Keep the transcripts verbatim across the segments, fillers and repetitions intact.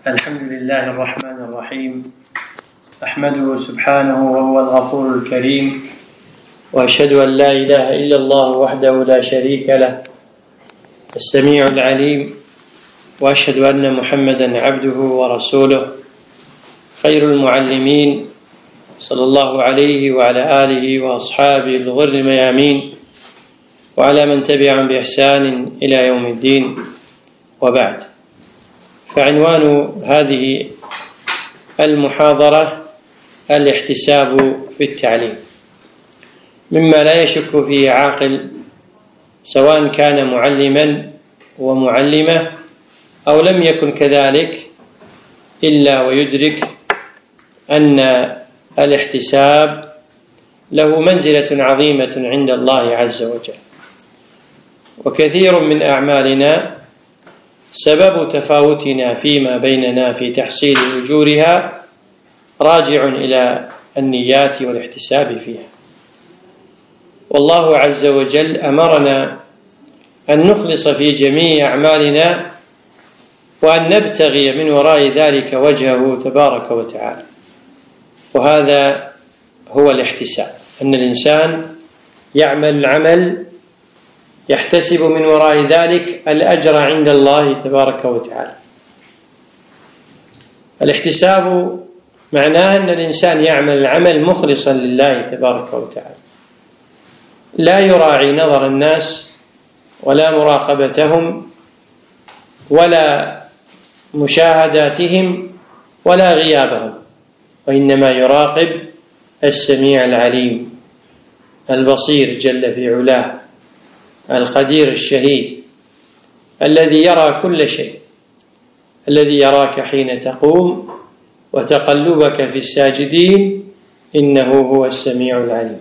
الحمد لله الرحمن الرحيم، أحمده سبحانه وهو الغفور الكريم، وأشهد أن لا إله إلا الله وحده لا شريك له السميع العليم، وأشهد أن محمدا عبده ورسوله خير المعلمين صلى الله عليه وعلى آله وأصحابه الغر الميامين وعلى من تبعهم بإحسان إلى يوم الدين، وبعد. فعنوان هذه المحاضرة الاحتساب في التعليم، مما لا يشك فيه عاقل سواء كان معلما ومعلمة أو لم يكن كذلك، إلا ويدرك أن الاحتساب له منزلة عظيمة عند الله عز وجل. وكثير من أعمالنا سبب تفاوتنا فيما بيننا في تحصيل أجورها راجع إلى النيات والاحتساب فيها. والله عز وجل أمرنا أن نخلص في جميع أعمالنا وأن نبتغي من وراء ذلك وجهه تبارك وتعالى، وهذا هو الاحتساب، أن الإنسان يعمل العمل يحتسب من وراء ذلك الأجر عند الله تبارك وتعالى. الاحتساب معناه أن الإنسان يعمل العمل مخلصا لله تبارك وتعالى، لا يراعي نظر الناس ولا مراقبتهم ولا مشاهداتهم ولا غيابهم، وإنما يراقب السميع العليم البصير جل في علاه القدير الشهيد الذي يرى كل شيء، الذي يراك حين تقوم وتقلبك في الساجدين، إنه هو السميع العليم.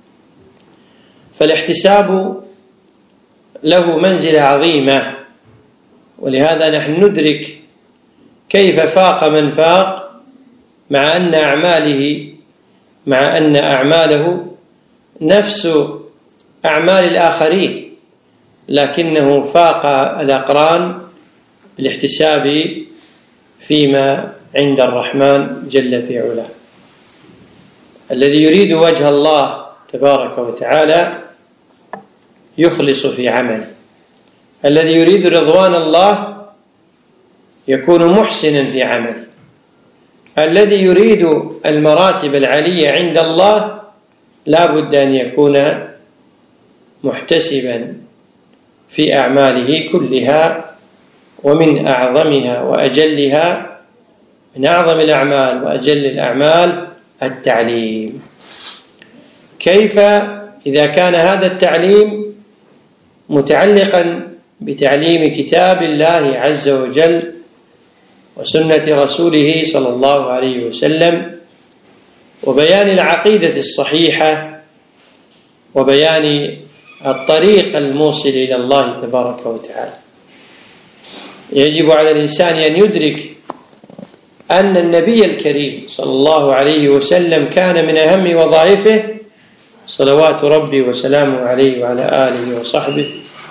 فالاحتساب له منزلة عظيمة، ولهذا نحن ندرك كيف فاق من فاق مع أن أعماله مع أن أعماله نفس أعمال الآخرين، لكنه فاق الأقران بالاحتساب فيما عند الرحمن جل في علاه. الذي يريد وجه الله تبارك وتعالى يخلص في عمله، الذي يريد رضوان الله يكون محسنا في عمله، الذي يريد المراتب العلية عند الله لا بد أن يكون محتسبا في أعماله كلها، ومن أعظمها وأجلها من أعظم الأعمال وأجل الأعمال التعليم. كيف إذا كان هذا التعليم متعلقا بتعليم كتاب الله عز وجل وسنة رسوله صلى الله عليه وسلم، وبيان العقيدة الصحيحة وبيان الطريق الموصل إلى الله تبارك وتعالى. يجب على الإنسان أن يدرك أن النبي الكريم صلى الله عليه وسلم كان من أهم وظائفه صلوات ربي وسلامه عليه وعلى آله وصحبه،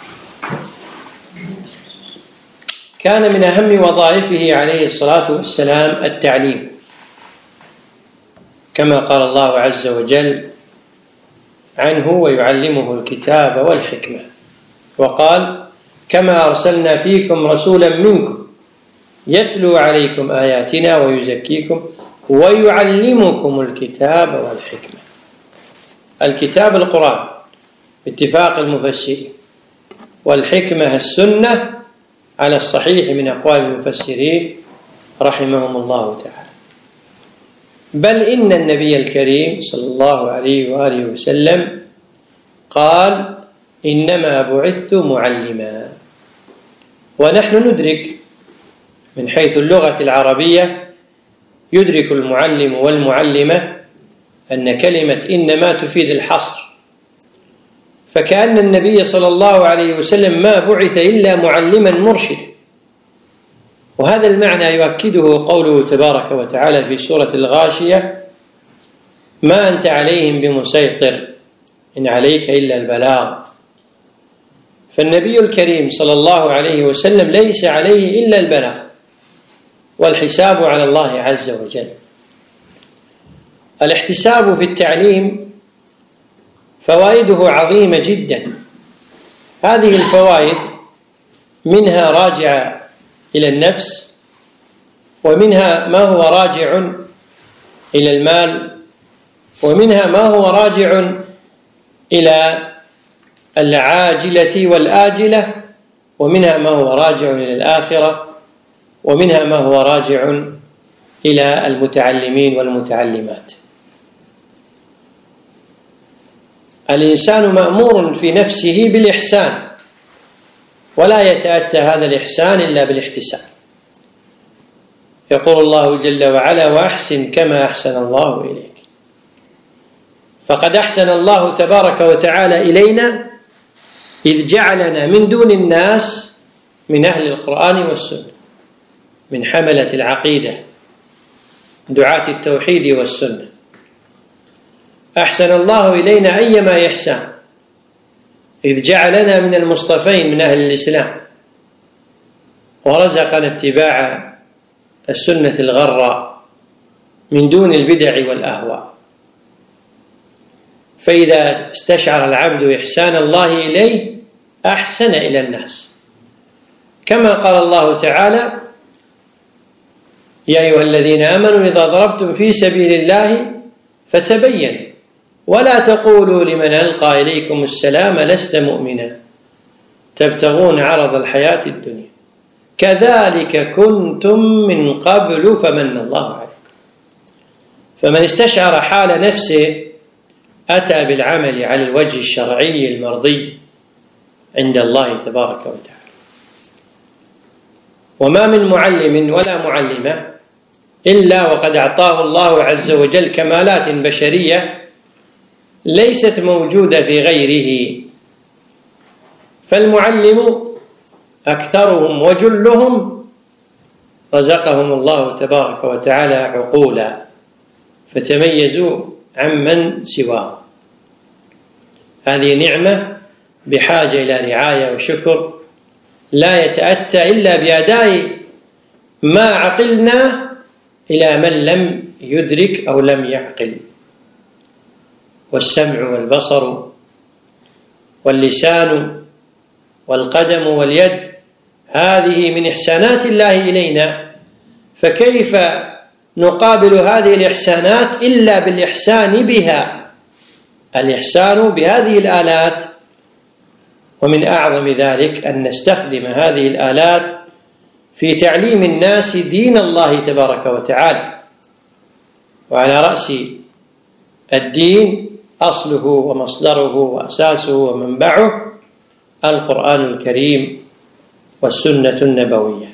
كان من أهم وظائفه عليه الصلاة والسلام التعليم، كما قال الله عز وجل عنه: ويعلمه الكتاب والحكمة. وقال: كما أرسلنا فيكم رسولا منكم يتلو عليكم آياتنا ويزكيكم ويعلمكم الكتاب والحكمة. الكتاب القرآن باتفاق المفسرين، والحكمة السنة على الصحيح من أقوال المفسرين رحمهم الله تعالى. بل إن النبي الكريم صلى الله عليه وآله وسلم قال: إنما بعثت معلما. ونحن ندرك من حيث اللغة العربية، يدرك المعلم والمعلمة أن كلمة إنما تفيد الحصر، فكأن النبي صلى الله عليه وسلم ما بعث إلا معلما مرشدا. وهذا المعنى يؤكده قوله تبارك وتعالى في سورة الغاشية: ما أنت عليهم بمسيطر إن عليك إلا البلاغ. فالنبي الكريم صلى الله عليه وسلم ليس عليه إلا البلاغ، والحساب على الله عز وجل. الاحتساب في التعليم فوائده عظيمة جدا. هذه الفوائد منها راجعة إلى النفس، ومنها ما هو راجع إلى المال، ومنها ما هو راجع إلى العاجلة والآجلة، ومنها ما هو راجع إلى الآخرة، ومنها ما هو راجع إلى المتعلمين والمتعلمات. الإنسان مأمور في نفسه بالإحسان، ولا يتأتى هذا الإحسان إلا بالاحتساب. يقول الله جل وعلا: وأحسن كما أحسن الله إليك. فقد أحسن الله تبارك وتعالى إلينا إذ جعلنا من دون الناس من أهل القرآن والسنة، من حملة العقيدة، دعاة التوحيد والسنة. أحسن الله إلينا أيما إحسان إذ جعلنا من المصطفين من أهل الإسلام، ورزقنا اتباع السنة الغراء من دون البدع والأهواء. فإذا استشعر العبد إحسان الله إليه أحسن إلى الناس، كما قال الله تعالى: يا أيها الذين آمنوا إذا ضربتم في سبيل الله فتبينوا ولا تقولوا لمن ألقى إليكم السلام لست مؤمنا تبتغون عرض الحياة الدنيا كذلك كنتم من قبل فمن الله عليكم. فمن استشعر حال نفسه أتى بالعمل على الوجه الشرعي المرضي عند الله تبارك وتعالى. وما من معلم ولا معلمة إلا وقد أعطاه الله عز وجل كمالات بشرية ليست موجودة في غيره. فالمعلم أكثرهم وجلهم رزقهم الله تبارك وتعالى عقولا فتميزوا عمن سواهم. هذه نعمة بحاجة إلى رعاية وشكر، لا يتأتى إلا بأداء ما عقلنا إلى من لم يدرك أو لم يعقل. والسمع والبصر واللسان والقدم واليد هذه من إحسانات الله إلينا، فكيف نقابل هذه الإحسانات إلا بالإحسان بها؟ الإحسان بهذه الآلات، ومن أعظم ذلك أن نستخدم هذه الآلات في تعليم الناس دين الله تبارك وتعالى. وعلى رأس الدين أصله ومصدره وأساسه ومنبعه القرآن الكريم والسنة النبوية.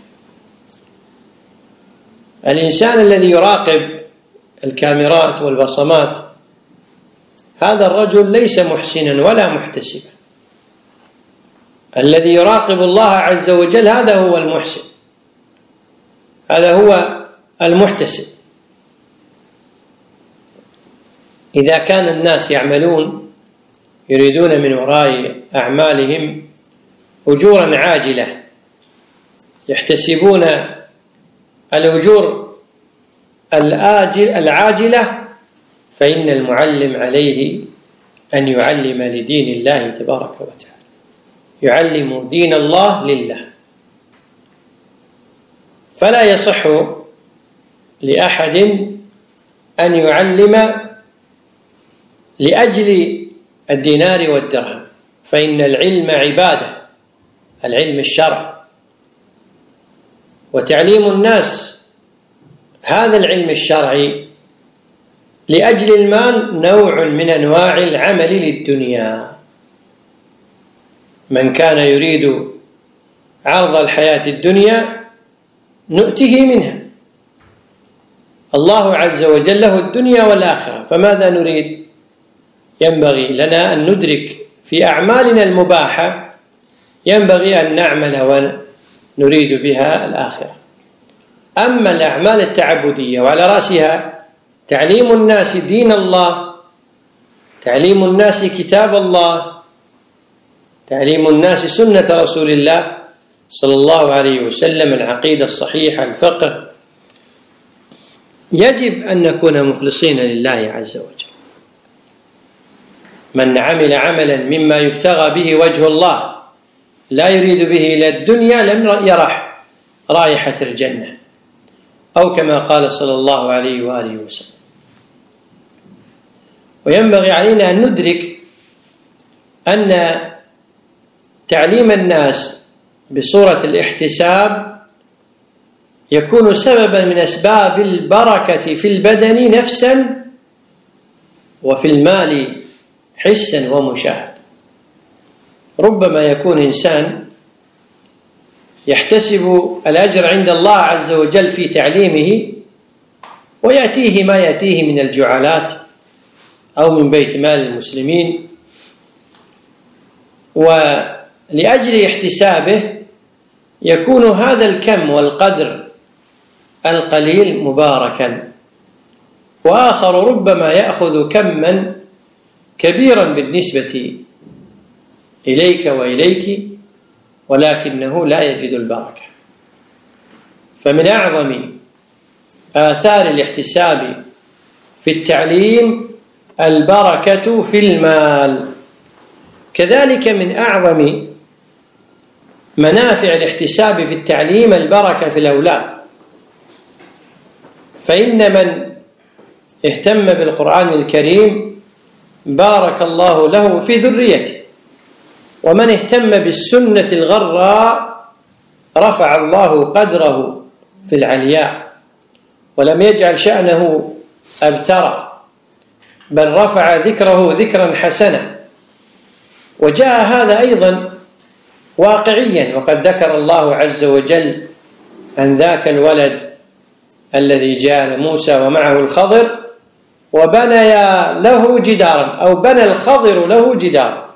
الإنسان الذي يراقب الكاميرات والبصمات هذا الرجل ليس محسنا ولا محتسبا. الذي يراقب الله عز وجل هذا هو المحسن، هذا هو المحتسب. إذا كان الناس يعملون يريدون من وراء أعمالهم أجورا عاجلة، يحتسبون الأجور العاجلة، فإن المعلم عليه أن يعلم لدين الله تبارك وتعالى، يعلم دين الله لله. فلا يصح لأحد أن يعلم لأجل الدينار والدرهم، فإن العلم عبادة، العلم الشرعي. وتعليم الناس هذا العلم الشرعي لأجل المال نوع من أنواع العمل للدنيا. من كان يريد عرض الحياة الدنيا نؤته منها. الله عز وجل له الدنيا والآخرة، فماذا نريد؟ ينبغي لنا أن ندرك في أعمالنا المباحة ينبغي أن نعمل ونريد بها الآخرة. أما الأعمال التعبدية وعلى رأسها تعليم الناس دين الله، تعليم الناس كتاب الله، تعليم الناس سنة رسول الله صلى الله عليه وسلم، العقيدة الصحيحة، الفقه، يجب أن نكون مخلصين لله عز وجل. من عمل عملا مما يبتغى به وجه الله لا يريد به إلى الدنيا لن يرح رائحة الجنة، أو كما قال صلى الله عليه وآله وسلم. وينبغي علينا أن ندرك أن تعليم الناس بصورة الاحتساب يكون سببا من أسباب البركة في البدن نفسا وفي المال حسا ومشاهدة. ربما يكون إنسان يحتسب الأجر عند الله عز وجل في تعليمه ويأتيه ما يأتيه من الجعالات أو من بيت مال المسلمين، ولأجل احتسابه يكون هذا الكم والقدر القليل مباركا، وآخر ربما يأخذ كما كبيرا بالنسبة إليك وإليك ولكنه لا يجد البركة. فمن أعظم آثار الاحتساب في التعليم البركة في المال. كذلك من أعظم منافع الاحتساب في التعليم البركة في الأولاد، فإن من اهتم بالقرآن الكريم بارك الله له في ذريته، ومن اهتم بالسنة الغراء رفع الله قدره في العلياء ولم يجعل شأنه أبترا، بل رفع ذكره ذكرا حسنا. وجاء هذا أيضا واقعيا، وقد ذكر الله عز وجل عن ذاك الولد الذي جاء لموسى ومعه الخضر وبنى له جدارا، أو بنى الخضر له جدارا.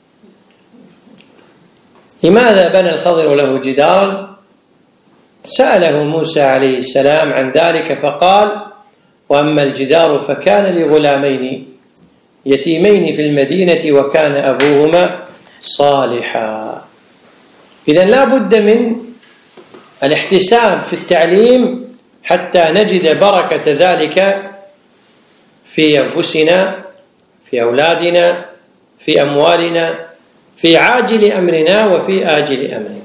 لماذا بنى الخضر له جدارا؟ سأله موسى عليه السلام عن ذلك فقال: وأما الجدار فكان لغلامين يتيمين في المدينة وكان أبوهما صالحا. إذن لا بد من الاحتساب في التعليم حتى نجد بركة ذلك في أنفسنا، في أولادنا، في أموالنا، في عاجل أمرنا وفي آجل أمرنا.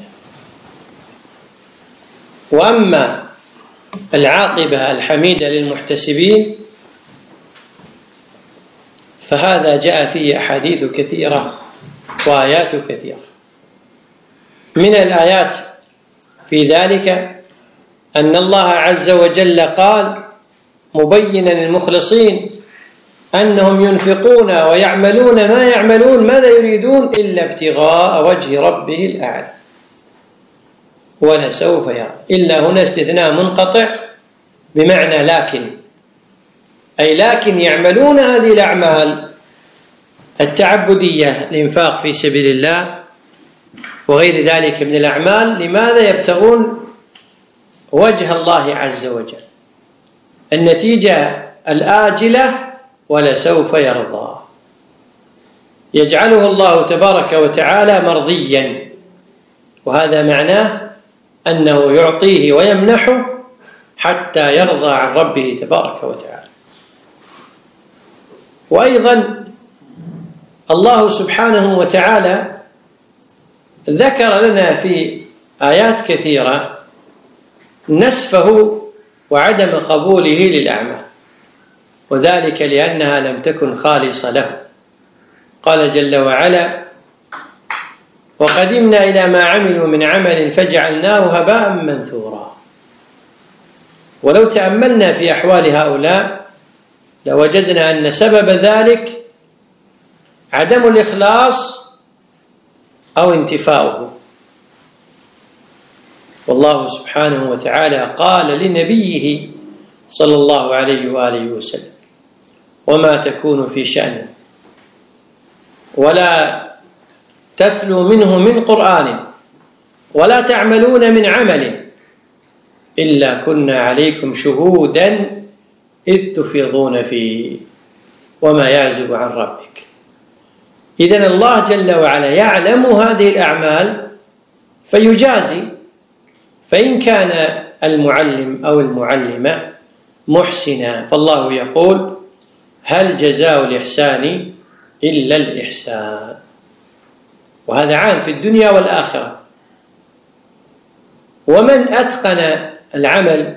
وأما العاقبة الحميدة للمحتسبين فهذا جاء فيه أحاديث كثيرة وآيات كثيرة. من الآيات في ذلك أن الله عز وجل قال مبينا للمخلصين أنهم ينفقون ويعملون ما يعملون ماذا يريدون إلا ابتغاء وجه ربه الأعلى ولسوف يرى. إلا هنا استثناء منقطع بمعنى لكن، أي لكن يعملون هذه الأعمال التعبدية، الإنفاق في سبيل الله وغير ذلك من الأعمال، لماذا؟ يبتغون وجه الله عز وجل، النتيجة الآجلة ولسوف يرضى، يجعله الله تبارك وتعالى مرضيا، وهذا معناه أنه يعطيه ويمنحه حتى يرضى عن ربه تبارك وتعالى. وأيضا الله سبحانه وتعالى ذكر لنا في آيات كثيرة نسفه وعدم قبوله للأعمال، وذلك لأنها لم تكن خالصة له. قال جل وعلا: وقدمنا إلى ما عملوا من عمل فجعلناه هباء منثورا. ولو تأملنا في أحوال هؤلاء لوجدنا أن سبب ذلك عدم الإخلاص أو انتفاؤه. والله سبحانه وتعالى قال لنبيه صلى الله عليه وآله وسلم: وما تكون في شأن ولا تتلو منه من قرآن ولا تعملون من عمل إلا كنا عليكم شهودا إذ تفيضون فيه وما يعزب عن ربك. إذن الله جل وعلا يعلم هذه الأعمال فيجازي، فإن كان المعلم أو المعلمة محسنا. فالله يقول: هل جزاء الإحسان إلا الإحسان. وهذا عام في الدنيا والآخرة. ومن أتقن العمل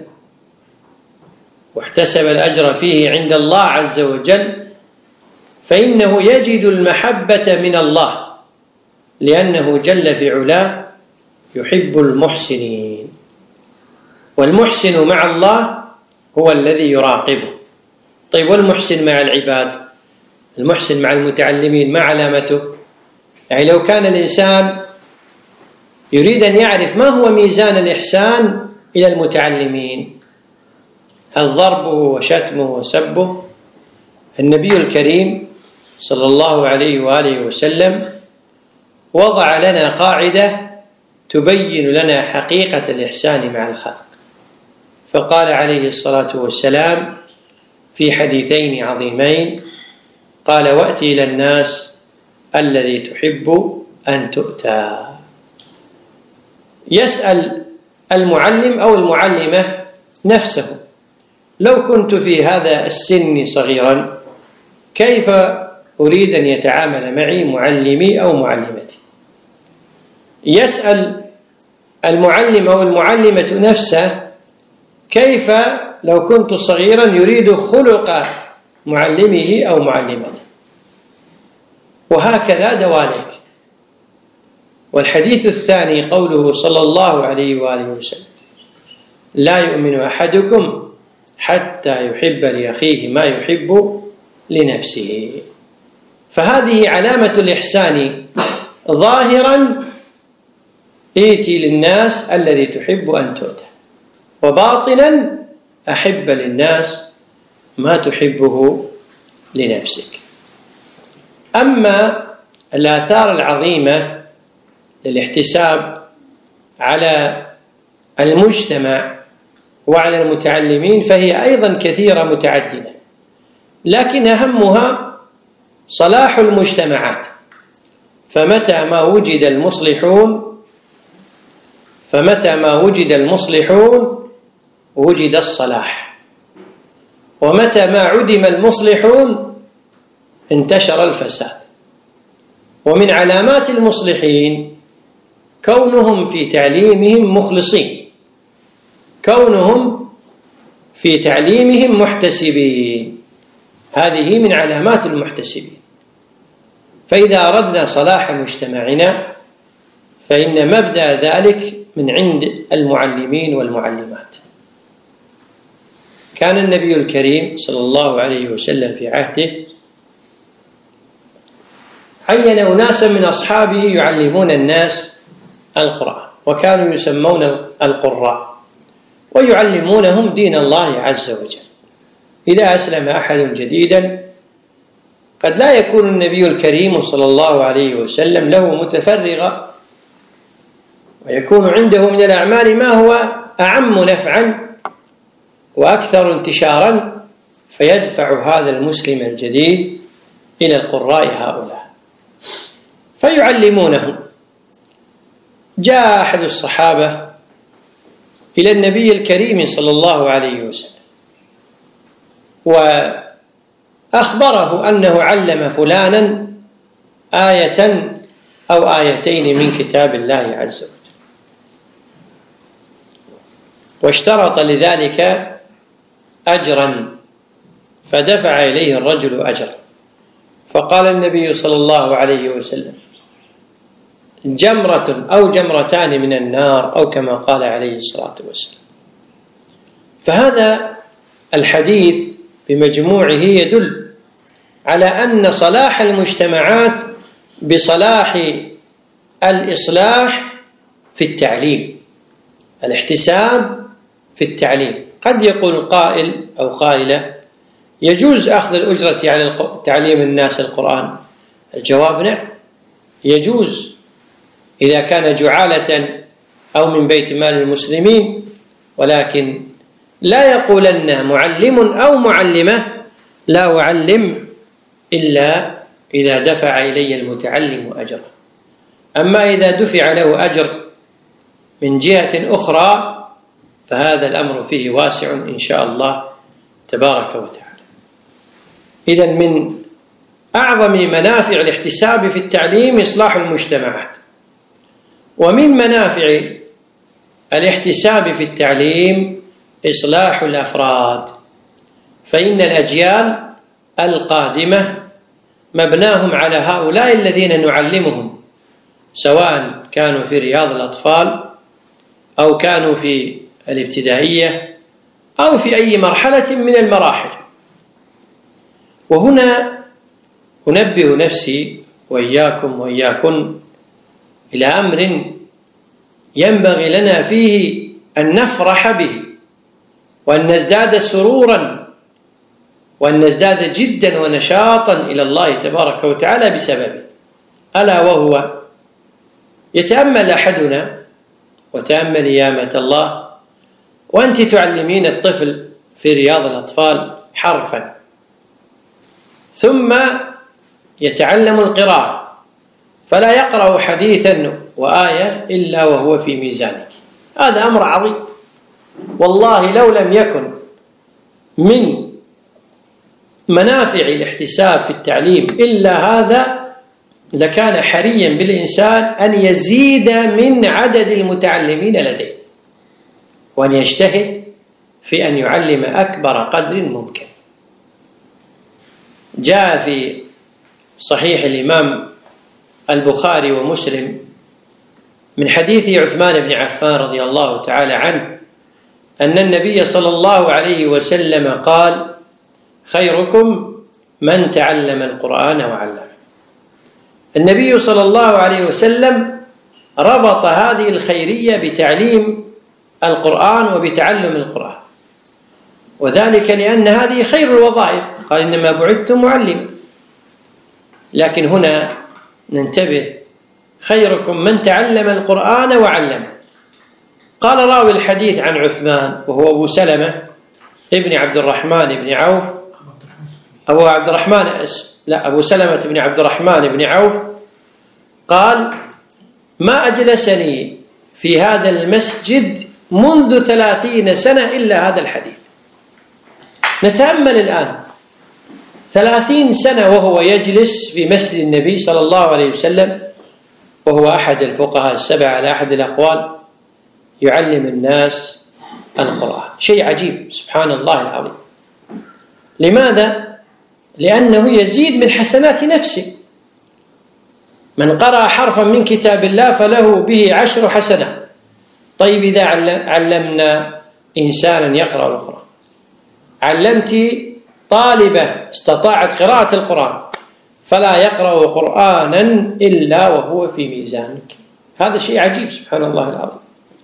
واحتسب الأجر فيه عند الله عز وجل فإنه يجد المحبة من الله، لأنه جل في علاه يحب المحسنين. والمحسن مع الله هو الذي يراقبه. طيب، والمحسن مع العباد، المحسن مع المتعلمين، ما علامته؟ يعني لو كان الإنسان يريد أن يعرف ما هو ميزان الإحسان إلى المتعلمين، هل ضربه وشتمه وسبه؟ النبي الكريم صلى الله عليه وآله وسلم وضع لنا قاعدة تبين لنا حقيقة الإحسان مع الخلق، فقال عليه الصلاة والسلام في حديثين عظيمين، قال: وأت إلى الناس الذي تحب أن تؤتى. يسأل المعلم أو المعلمة نفسه: لو كنت في هذا السن صغيرا كيف أريد أن يتعامل معي معلمي أو معلمتي؟ يسأل المعلم أو المعلمة نفسه: كيف لو كنت صغيرا يريد خلق معلمه أو معلمته؟ وهكذا دواليك. والحديث الثاني قوله صلى الله عليه وآله وسلم: لا يؤمن أحدكم حتى يحب لأخيه ما يحب لنفسه. فهذه علامة الإحسان ظاهرا: ائتي للناس الذي تحب أن تؤتى، وباطنا: أحب للناس ما تحبه لنفسك. أما الآثار العظيمة للاحتساب على المجتمع وعلى المتعلمين فهي أيضا كثيرة متعددة، لكن أهمها صلاح المجتمعات. فمتى ما وجد المصلحون فمتى ما وجد المصلحون وجد الصلاح، ومتى ما عدم المصلحون انتشر الفساد. ومن علامات المصلحين كونهم في تعليمهم مخلصين، كونهم في تعليمهم محتسبين، هذه من علامات المحتسبين. فإذا أردنا صلاح مجتمعنا فإن مبدأ ذلك من عند المعلمين والمعلمات. كان النبي الكريم صلى الله عليه وسلم في عهده عين أناسا من أصحابه يعلمون الناس القرآن، وكانوا يسمون القراء، ويعلمونهم دين الله عز وجل. إذا أسلم أحد جديدا قد لا يكون النبي الكريم صلى الله عليه وسلم له متفرغا، ويكون عنده من الأعمال ما هو أعم نفعا وأكثر انتشارا، فيدفع هذا المسلم الجديد إلى القراء هؤلاء فيعلمونهم. جاء أحد الصحابة إلى النبي الكريم صلى الله عليه وسلم وأخبره أنه علم فلانا آية أو آيتين من كتاب الله عز وجل، واشترط لذلك أجرا، فدفع إليه الرجل أجرا، فقال النبي صلى الله عليه وسلم: جمرة أو جمرتان من النار، أو كما قال عليه الصلاة والسلام. فهذا الحديث بمجموعه يدل على أن صلاح المجتمعات بصلاح الإصلاح في التعليم، الاحتساب في التعليم. قد يقول قائل أو قائلة: يجوز أخذ الأجرة على تعليم الناس القرآن؟ الجواب: نعم، يجوز إذا كان جعالة أو من بيت مال المسلمين، ولكن لا يقولن معلم أو معلمة: لا أعلم إلا إذا دفع إلي المتعلم أجره. أما إذا دفع له أجر من جهة أخرى فهذا الأمر فيه واسع إن شاء الله تبارك وتعالى. إذن من أعظم منافع الاحتساب في التعليم إصلاح المجتمعات، ومن منافع الاحتساب في التعليم إصلاح الأفراد، فإن الأجيال القادمة مبناهم على هؤلاء الذين نعلمهم، سواء كانوا في رياض الأطفال أو كانوا في الابتدائية أو في أي مرحلة من المراحل. وهنا أنبه نفسي وإياكم وإياكن إلى أمر ينبغي لنا فيه أن نفرح به، وأن نزداد سرورا، وأن نزداد جدا ونشاطا إلى الله تبارك وتعالى بسببه، ألا وهو يتأمل أحدنا وتأمل يامة الله وأنت تعلمين الطفل في رياض الأطفال حرفا، ثم يتعلم القراءة فلا يقرأ حديثا وآية إلا وهو في ميزانك. هذا أمر عظيم، والله لو لم يكن من منافع الاحتساب في التعليم إلا هذا لكان حريا بالإنسان أن يزيد من عدد المتعلمين لديه، وأن يجتهد في أن يعلم أكبر قدر ممكن. جاء في صحيح الإمام البخاري ومسلم من حديث عثمان بن عفان رضي الله تعالى عنه أن النبي صلى الله عليه وسلم قال: خيركم من تعلم القرآن وعلمه. النبي صلى الله عليه وسلم ربط هذه الخيرية بتعليم القرآن وبتعلم القرآن، وذلك لأن هذه خير الوظائف، قال: إنما بعثتم معلما. لكن هنا ننتبه: خيركم من تعلم القرآن وعلمه. قال راوي الحديث عن عثمان وهو أبو سلمة ابن عبد الرحمن بن عوف أبو عبد الرحمن لا أبو سلمة بن عبد الرحمن بن عوف قال: ما أجلسني في هذا المسجد منذ ثلاثين سنة إلا هذا الحديث. نتأمل الآن ثلاثين سنة وهو يجلس في مسجد النبي صلى الله عليه وسلم، وهو أحد الفقهاء السبعة على أحد الأقوال، يعلم الناس القرآن. شيء عجيب، سبحان الله العظيم. لماذا؟ لأنه يزيد من حسنات نفسه. من قرأ حرفا من كتاب الله فله به عشر حسنات. طيب إذا علمنا إنسانا يقرأ القرآن، علمت طالبة استطاعت قراءة القرآن، فلا يقرأ قرآنا إلا وهو في ميزانك. هذا شيء عجيب، سبحان الله العظيم.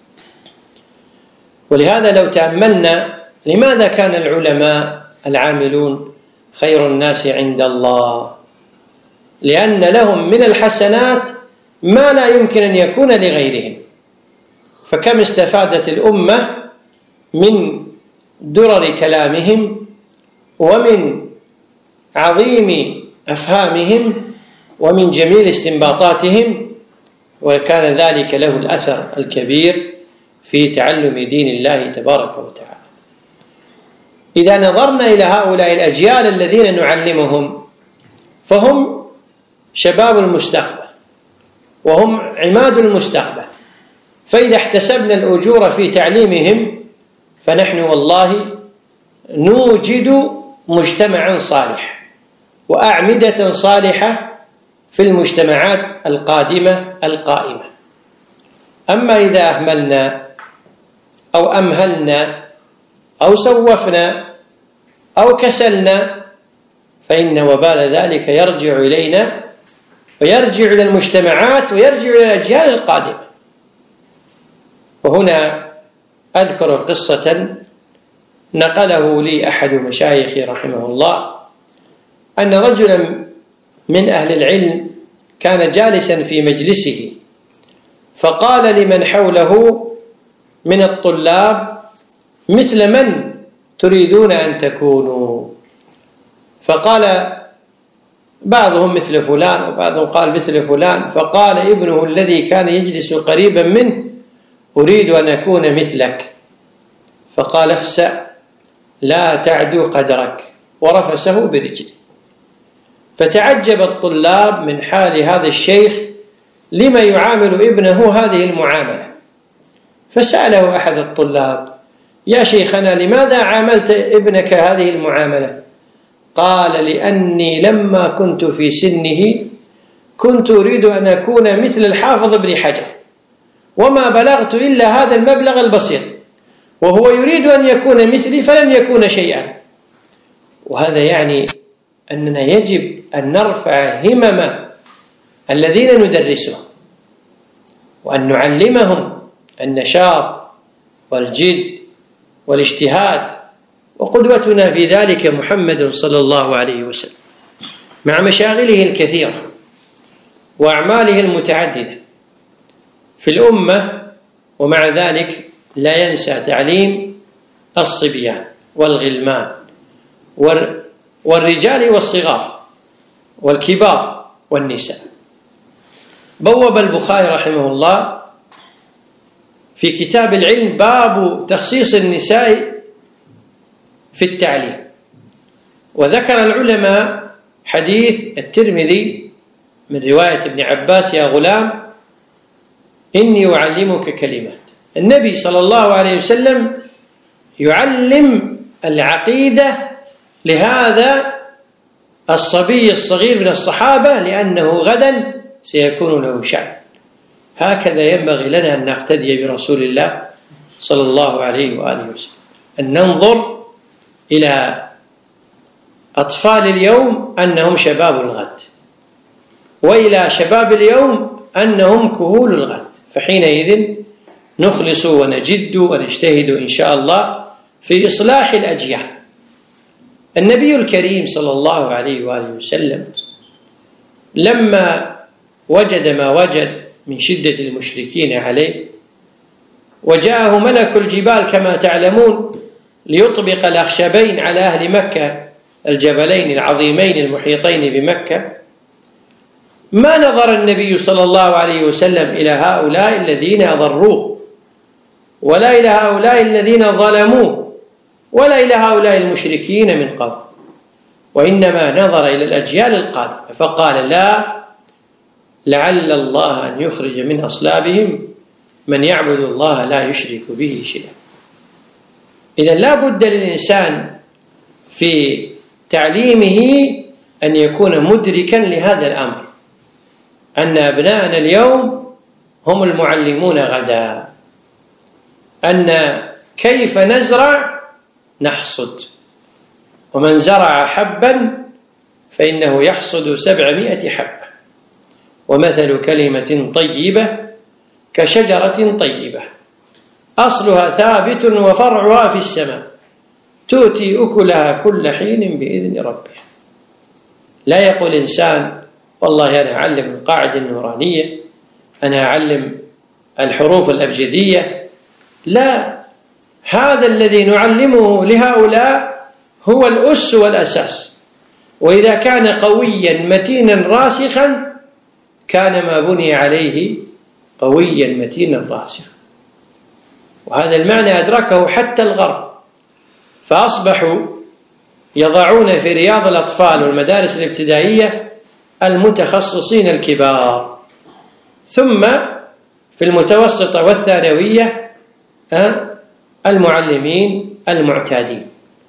ولهذا لو تأملنا لماذا كان العلماء العاملون خير الناس عند الله؟ لأن لهم من الحسنات ما لا يمكن أن يكون لغيرهم. فكم استفادت الأمة من درر كلامهم ومن عظيم أفهامهم ومن جميل استنباطاتهم، وكان ذلك له الأثر الكبير في تعلم دين الله تبارك وتعالى. إذا نظرنا إلى هؤلاء الأجيال الذين نعلمهم فهم شباب المستقبل وهم عماد المستقبل، فإذا احتسبنا الأجور في تعليمهم فنحن والله نوجد مجتمعا صالح وأعمدة صالحة في المجتمعات القادمة القائمة. أما إذا أهملنا أو أمهلنا أو سوفنا أو كسلنا فإن وبال ذلك يرجع إلينا ويرجع إلى المجتمعات ويرجع إلى الأجيال القادمة. وهنا أذكر قصة نقله لي أحد مشايخي رحمه الله، أن رجلا من أهل العلم كان جالسا في مجلسه فقال لمن حوله من الطلاب: مثل من تريدون أن تكونوا؟ فقال بعضهم مثل فلان وبعضهم قال مثل فلان. فقال ابنه الذي كان يجلس قريبا منه: أريد أن أكون مثلك. فقال: اخسأ، لا تعدو قدرك، ورفسه برجله. فتعجب الطلاب من حال هذا الشيخ لما يعامل ابنه هذه المعاملة، فسأله أحد الطلاب: يا شيخنا لماذا عاملت ابنك هذه المعاملة؟ قال: لأني لما كنت في سنه كنت أريد أن أكون مثل الحافظ ابن حجر، وما بلغت إلا هذا المبلغ البسيط، وهو يريد أن يكون مثلي فلن يكون شيئا. وهذا يعني أننا يجب أن نرفع همم الذين ندرسهم، وأن نعلمهم النشاط والجد والاجتهاد، وقدوتنا في ذلك محمد صلى الله عليه وسلم مع مشاغله الكثيرة وأعماله المتعددة في الأمة، ومع ذلك لا ينسى تعليم الصبيان والغلمان والرجال والصغار والكبار والنساء. بوب البخاري رحمه الله في كتاب العلم باب تخصيص النساء في التعليم، وذكر العلماء حديث الترمذي من رواية ابن عباس: يا غلام إني أعلمك كلمات. النبي صلى الله عليه وسلم يعلم العقيدة لهذا الصبي الصغير من الصحابة، لأنه غدا سيكون له شأن. هكذا ينبغي لنا أن نقتدي برسول الله صلى الله عليه وآله وسلم، أن ننظر إلى أطفال اليوم أنهم شباب الغد، وإلى شباب اليوم أنهم كهول الغد، فحينئذ نخلص ونجد ونجتهد إن شاء الله في إصلاح الأجيال. النبي الكريم صلى الله عليه وآله وسلم لما وجد ما وجد من شدة المشركين عليه، وجاءه ملك الجبال كما تعلمون ليطبق الأخشبين على أهل مكة، الجبلين العظيمين المحيطين بمكة، ما نظر النبي صلى الله عليه وسلم إلى هؤلاء الذين أضروه، ولا إلى هؤلاء الذين ظلموه، ولا إلى هؤلاء المشركين من قبل، وإنما نظر إلى الأجيال القادمة فقال: لا، لعل الله أن يخرج من أصلابهم من يعبد الله لا يشرك به شيئا. إذن لا بد للإنسان في تعليمه أن يكون مدركا لهذا الأمر، أن أبناءنا اليوم هم المعلمون غدا، أن كيف نزرع نحصد، ومن زرع حبا فإنه يحصد سبعمائة حبة، ومثل كلمة طيبة كشجرة طيبة أصلها ثابت وفرعها في السماء تؤتي أكلها كل حين بإذن ربها. لا يقول إنسان: والله أنا أعلم القاعدة النورانية، أنا أعلم الحروف الأبجدية. لا، هذا الذي نعلمه لهؤلاء هو الأس والأساس، وإذا كان قويا متينا راسخا كان ما بني عليه قويا متينا راسخا. وهذا المعنى أدركه حتى الغرب، فأصبحوا يضعون في رياض الأطفال والمدارس الابتدائية المتخصصين الكبار، ثم في المتوسطة والثانوية المعلمين المعتادين.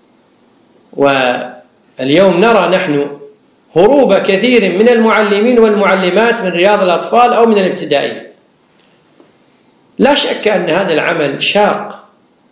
واليوم نرى نحن هروب كثير من المعلمين والمعلمات من رياض الأطفال أو من الابتدائية. لا شك أن هذا العمل شاق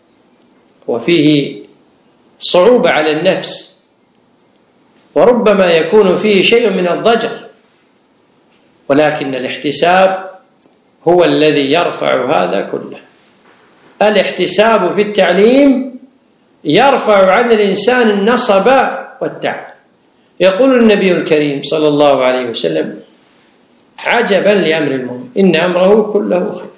وفيه صعوبة على النفس، وربما يكون فيه شيء من الضجر، ولكن الاحتساب هو الذي يرفع هذا كله. الاحتساب في التعليم يرفع عن الإنسان النصب والتعب. يقول النبي الكريم صلى الله عليه وسلم: عجبا لأمر المؤمن إن أمره كله خير،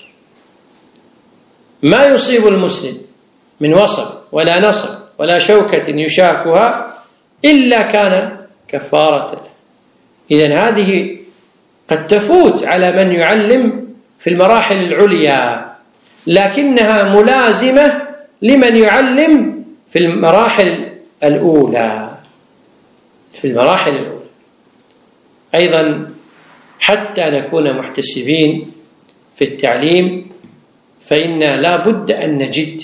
ما يصيب المسلم من وصب ولا نصب ولا شوكة يشاكها إلا كان كفارة له. إذن هذه قد تفوت على من يعلم في المراحل العليا، لكنها ملازمة لمن يعلم في المراحل الأولى في المراحل الأولى أيضا حتى نكون محتسبين في التعليم، فإن لا بد أن نجد،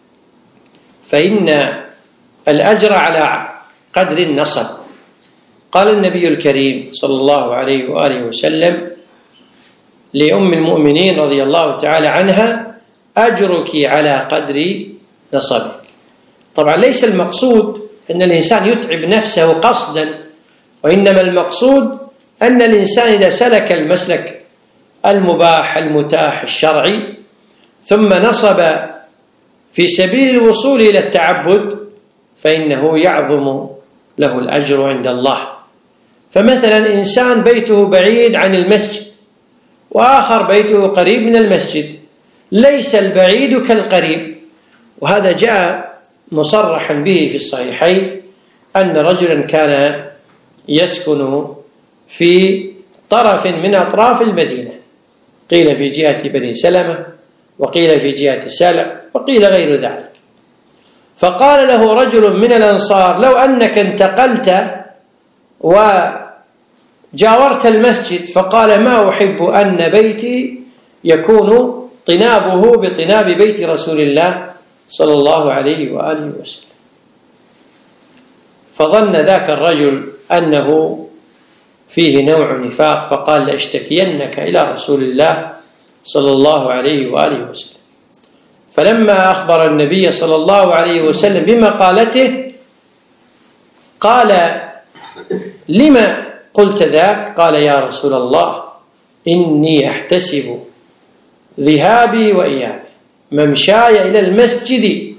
فإن الأجر على قدر النصب. قال النبي الكريم صلى الله عليه وآله وسلم لأم المؤمنين رضي الله تعالى عنها: أجرك على قدر نصبك. طبعا ليس المقصود أن الإنسان يتعب نفسه قصدا، وإنما المقصود أن الإنسان إذا سلك المسلك المباح المتاح الشرعي ثم نصب في سبيل الوصول إلى التعبد فإنه يعظم له الأجر عند الله. فمثلا إنسان بيته بعيد عن المسجد وآخر بيته قريب من المسجد، ليس البعيد كالقريب، وهذا جاء مصرحا به في الصحيحين أن رجلا كان يسكن في طرف من أطراف المدينة، قيل في جهة بني سلمة وقيل في جهة سلع وقيل غير ذلك، فقال له رجل من الأنصار: لو أنك انتقلت وجاورت المسجد. فقال: ما أحب أن بيتي يكون طنابه بطناب بيت رسول الله صلى الله عليه وآله وسلم. فظن ذاك الرجل أنه فيه نوع نفاق، فقال: لأشتكينك إلى رسول الله صلى الله عليه وآله وسلم. فلما أخبر النبي صلى الله عليه وسلم بمقالته قال: لما قلت ذاك؟ قال: يا رسول الله، إني أحتسب ذهابي وإيابي، ممشاي إلى المسجد.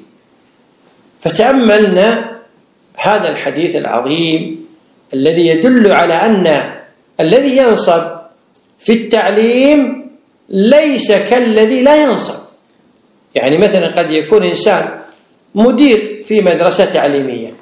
فتأملنا هذا الحديث العظيم الذي يدل على أن الذي ينصب في التعليم ليس كالذي لا ينصب. يعني مثلا قد يكون إنسان مدير في مدرسة تعليمية،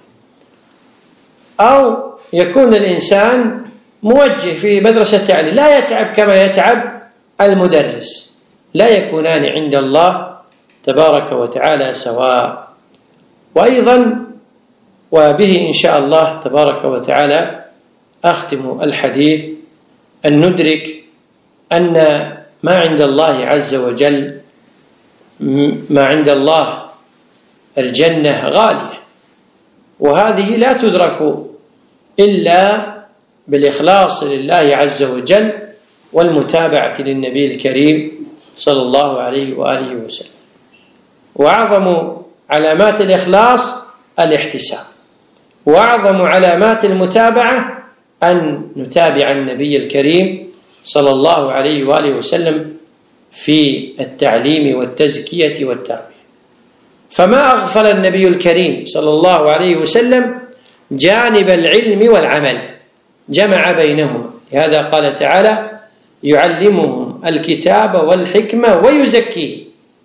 أو يكون الإنسان موجه في مدرسة تعليم، لا يتعب كما يتعب المدرس، لا يكونان عند الله تبارك وتعالى سواء. وأيضا وبه إن شاء الله تبارك وتعالى أختم الحديث أن ندرك أن ما عند الله عز وجل، ما عند الله الجنة غالية، وهذه لا تدرك إلا بالإخلاص لله عز وجل والمتابعة للنبي الكريم صلى الله عليه وآله وسلم. وأعظم علامات الإخلاص الاحتساب، وأعظم علامات المتابعة أن نتابع النبي الكريم صلى الله عليه وآله وسلم في التعليم والتزكية والتربية. فما أغفل النبي الكريم صلى الله عليه وسلم جانب العلم والعمل، جمع بينهما، لهذا قال تعالى: يعلمهم الكتاب والحكمة ويزكيهم.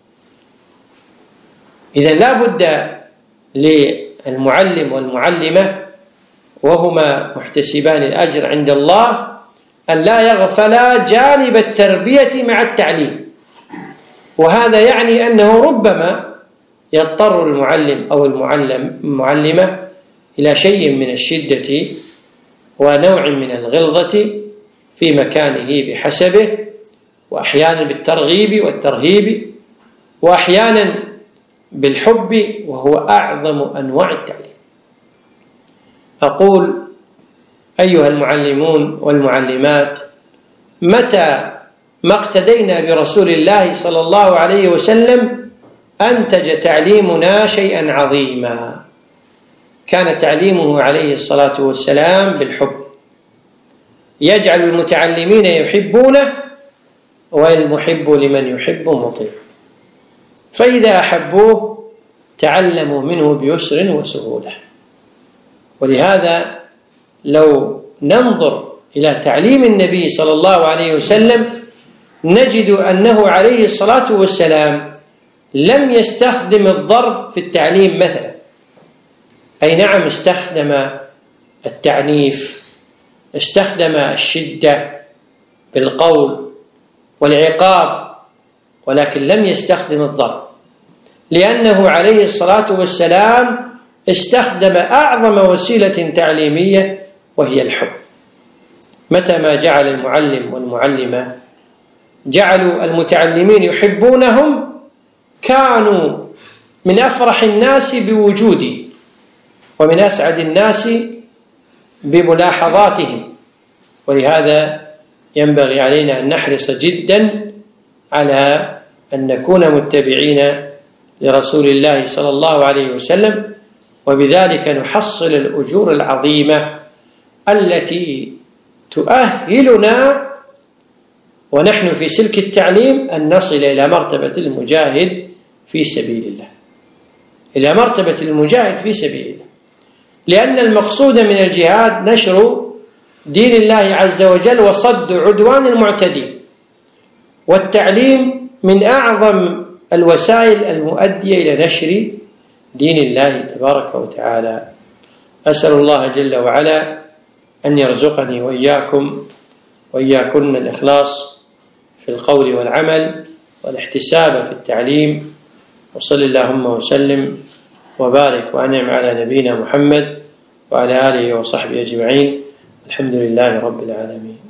إذن لا بد للمعلم والمعلمة وهما محتسبان الأجر عند الله أن لا يغفلا جانب التربية مع التعليم. وهذا يعني أنه ربما يضطر المعلم أو المعلم المعلمة إلى شيء من الشدة ونوع من الغلظة في مكانه بحسبه، وأحيانا بالترغيب والترهيب، وأحيانا بالحب، وهو أعظم أنواع التعليم. أقول أيها المعلمون والمعلمات: متى ما اقتدينا برسول الله صلى الله عليه وسلم أنتج تعليمنا شيئا عظيما. كان تعليمه عليه الصلاة والسلام بالحب، يجعل المتعلمين يحبونه، والمحب لمن يحب مطيع، فإذا أحبوه تعلموا منه بيسر وسهولة. ولهذا لو ننظر إلى تعليم النبي صلى الله عليه وسلم نجد أنه عليه الصلاة والسلام لم يستخدم الضرب في التعليم مثلا، أي نعم استخدم التعنيف، استخدم الشدة بالقول والعقاب، ولكن لم يستخدم الضرب، لأنه عليه الصلاة والسلام استخدم أعظم وسيلة تعليمية وهي الحب. متى ما جعل المعلم والمعلمة جعلوا المتعلمين يحبونهم كانوا من أفرح الناس بوجودي ومن أسعد الناس بملاحظاتهم. ولهذا ينبغي علينا أن نحرص جدا على أن نكون متبعين لرسول الله صلى الله عليه وسلم، وبذلك نحصل الأجور العظيمة التي تؤهلنا ونحن في سلك التعليم أن نصل إلى مرتبة المجاهد في سبيل الله، إلى مرتبة المجاهد في سبيل الله، لأن المقصود من الجهاد نشر دين الله عز وجل وصد عدوان المعتدين، والتعليم من أعظم الوسائل المؤدية إلى نشر دين الله تبارك وتعالى. أسأل الله جل وعلا أن يرزقني وإياكم وإياكن الإخلاص في القول والعمل والاحتساب في التعليم، وصل اللهم وسلم وبارك وأنعم على نبينا محمد وعلى آله وصحبه أجمعين. الحمد لله رب العالمين.